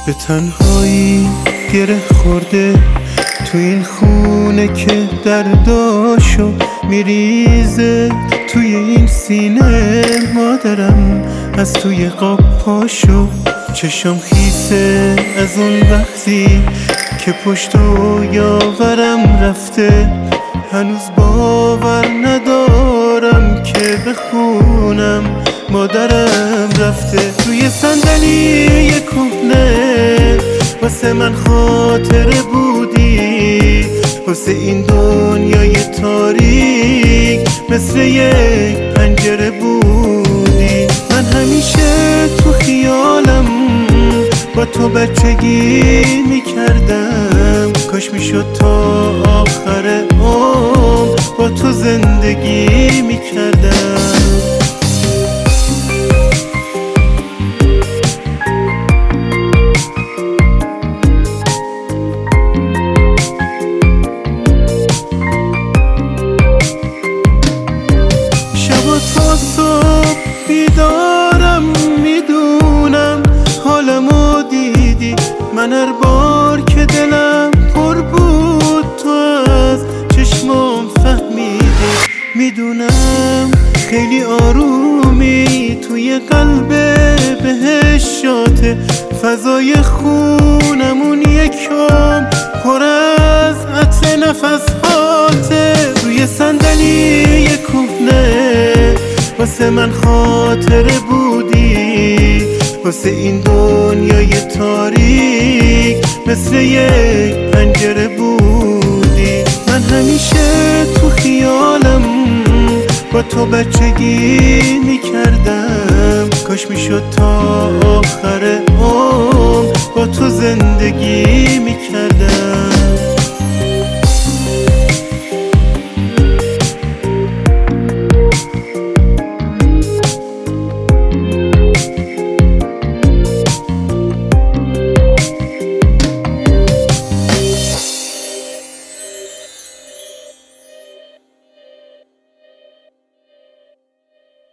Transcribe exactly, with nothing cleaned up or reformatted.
به تنهایی گره خورده تو این خونه که درداشو میریزه توی این سینه. مادرم از توی قاب پاشو، چشم خیسه از اون وقتی که پشت و یاورم رفته. هنوز باور ندارم که بخونم مادرم رفته. توی صندلی کهنه واسه من خاطره بودی، واسه این دنیای تاریک مثل یک پنجره بودی. من همیشه تو خیالم با تو بچگی میکردم، کاش میشد تا آخر عمر با تو زندگی میکردم. شبا تا صبح بیدارم، میدونم حالمو دیدی. من هر بار که دلم پر بود تو از چشمام فهمیدی. میدونم خیلی آرومی توی قلب بهشاته، فضای خونمون یکم پر از عطر نفس هاته. روی صندلی کهنه واسه من خاطره بودی، واسه این دنیای تاریک مثل یک پنجره بودی. من همیشه تو خیالم با تو بچگی میکردم، کاش میشد تا آخر عمر با تو زندگی میکردم.